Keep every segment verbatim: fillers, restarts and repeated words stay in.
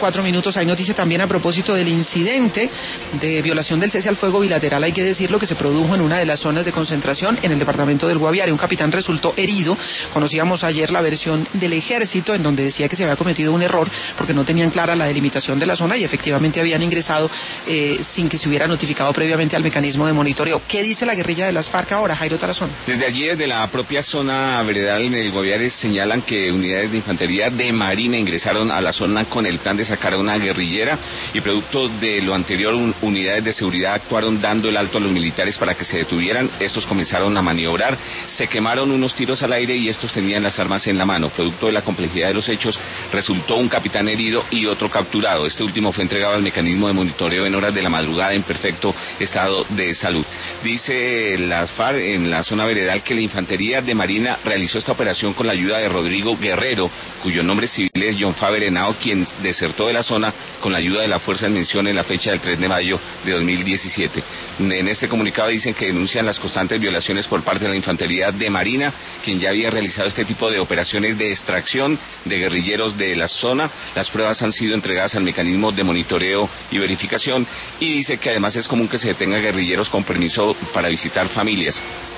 cuatro minutos. Hay noticia también a propósito del incidente de violación del cese al fuego bilateral, hay que decirlo, que se produjo en una de las zonas de concentración en el departamento del Guaviare. Un capitán resultó herido. Conocíamos ayer la versión del ejército en donde decía que se había cometido un error porque no tenían clara la delimitación de la zona y efectivamente habían ingresado eh, sin que se hubiera notificado previamente al mecanismo de monitoreo. ¿Qué dice la guerrilla de las FARC ahora, Jairo Tarazón? Desde allí, desde la propia zona veredal en el Guaviare, señalan que unidades de infantería de Marina ingresaron a la zona con el plan de sacar a una guerrillera y producto de lo anterior, un, unidades de seguridad actuaron dando el alto a los militares para que se detuvieran. Estos comenzaron a maniobrar, se quemaron unos tiros al aire y estos tenían las armas en la mano. Producto de la complejidad de los hechos, resultó un capitán herido y otro capturado. Este último fue entregado al mecanismo de monitoreo en horas de la madrugada en perfecto estado de salud. Dice las FARC en la zona veredal que la infantería de Marina realizó esta operación con la ayuda de Rodrigo Guerrero, cuyo nombre civil es John Faber Henao, quien desertó de la zona con la ayuda de la fuerza en mención en la fecha del tres de mayo de dos mil diecisiete. En este comunicado dicen que denuncian las constantes violaciones por parte de la infantería de Marina, quien ya había realizado este tipo de operaciones de extracción de guerrilleros de la zona. Las pruebas han sido entregadas al mecanismo de monitoreo y verificación y dice que además es común que se detenga guerrilleros con permiso para visitar familias.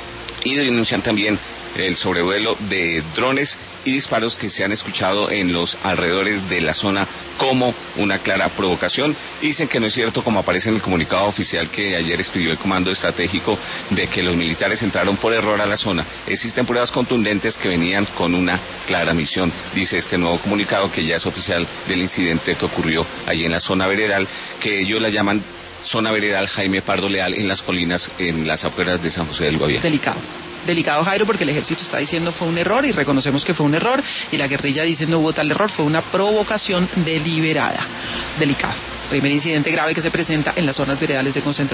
Y denuncian también el sobrevuelo de drones y disparos que se han escuchado en los alrededores de la zona como una clara provocación. Dicen que no es cierto, como aparece en el comunicado oficial que ayer expidió el Comando Estratégico, de que los militares entraron por error a la zona. Existen pruebas contundentes que venían con una clara misión, dice este nuevo comunicado que ya es oficial del incidente que ocurrió allí en la zona veredal, que ellos la llaman zona veredal Jaime Pardo Leal, en las colinas, en las afueras de San José del Guaviare. Delicado. Delicado, Jairo, porque el ejército está diciendo fue un error y reconocemos que fue un error y la guerrilla dice no hubo tal error, fue una provocación deliberada. Delicado. Primer incidente grave que se presenta en las zonas veredales de concentración.